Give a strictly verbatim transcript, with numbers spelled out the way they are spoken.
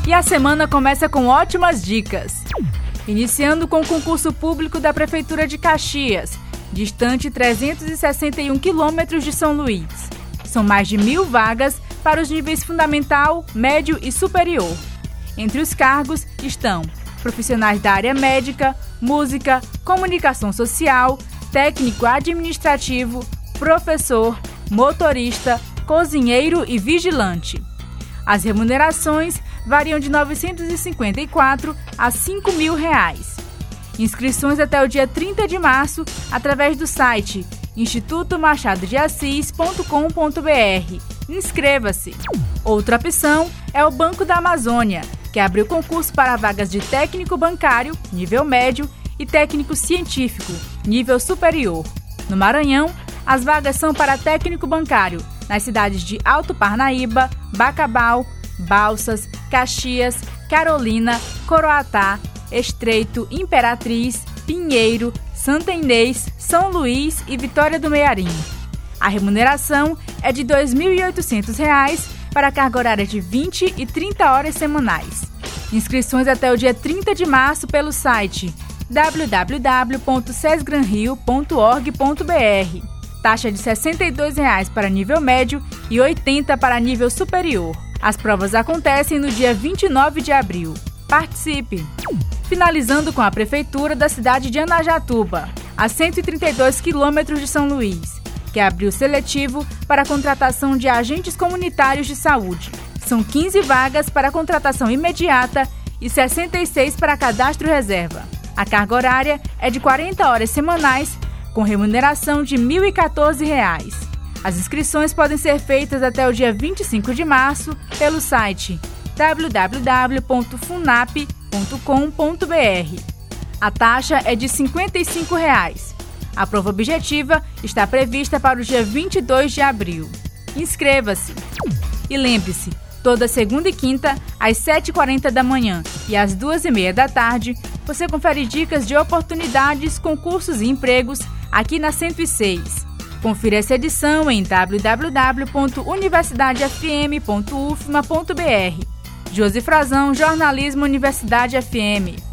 E a semana começa com ótimas dicas. Iniciando com o concurso público da Prefeitura de Caxias, distante trezentos e sessenta e um quilômetros de São Luís. São mais de mil vagas para os níveis fundamental, médio e superior. Entre os cargos estão profissionais da área médica, música, comunicação social, técnico administrativo, professor, motorista, cozinheiro e vigilante. As remunerações variam de novecentos e cinquenta e quatro a cinco mil reais. Inscrições até o dia trinta de março através do site instituto machado de assis ponto com ponto br. Inscreva-se! Outra opção é o Banco da Amazônia, que abriu concurso para vagas de técnico bancário, nível médio, e técnico científico, nível superior. No Maranhão, as vagas são para técnico bancário nas cidades de Alto Parnaíba, Bacabal, Balsas, Caxias, Carolina, Coroatá, Estreito, Imperatriz, Pinheiro, Santa Inês, São Luís e Vitória do Mearim. A remuneração é de dois mil e oitocentos reais para carga horária de vinte e trinta horas semanais. Inscrições até o dia trinta de março pelo site w w w ponto sesgranrio ponto org ponto br. Taxa de sessenta e dois reais para nível médio e oitenta reais para nível superior. As provas acontecem no dia vinte e nove de abril. Participe! Finalizando com a Prefeitura da cidade de Anajatuba, a cento e trinta e dois quilômetros de São Luís, que abriu seletivo para a contratação de agentes comunitários de saúde. São quinze vagas para contratação imediata e sessenta e seis para cadastro reserva. A carga horária é de quarenta horas semanais, com remuneração de mil e quatorze reais. As inscrições podem ser feitas até o dia vinte e cinco de março pelo site w w w ponto funap ponto com ponto br. A taxa é de cinquenta e cinco reais. A prova objetiva está prevista para o dia vinte e dois de abril. Inscreva-se! E lembre-se, toda segunda e quinta, às sete e quarenta da manhã e às duas e meia da tarde, você confere dicas de oportunidades, concursos e empregos aqui na cento e seis. Confira essa edição em w w w ponto universidade f m ponto u f m a ponto b r. Josi Frazão, Jornalismo Universidade F M.